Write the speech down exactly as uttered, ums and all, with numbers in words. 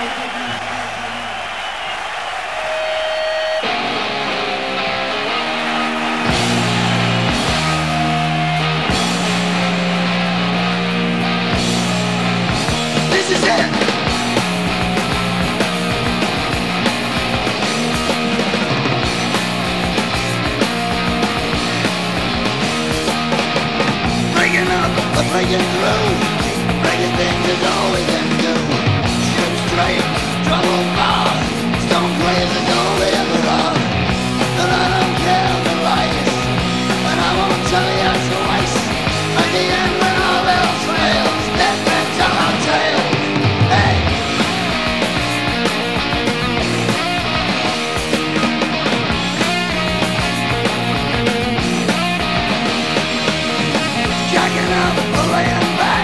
This is it. Breaking up, but breaking through. Breaking things is all we can do. Shoot straight, trouble far. Stone plays is all we ever are. And I don't care the lies, and I won't tell you twice. At the end when all else fails, death men tell our tales. Hey! Jacking up, laying back.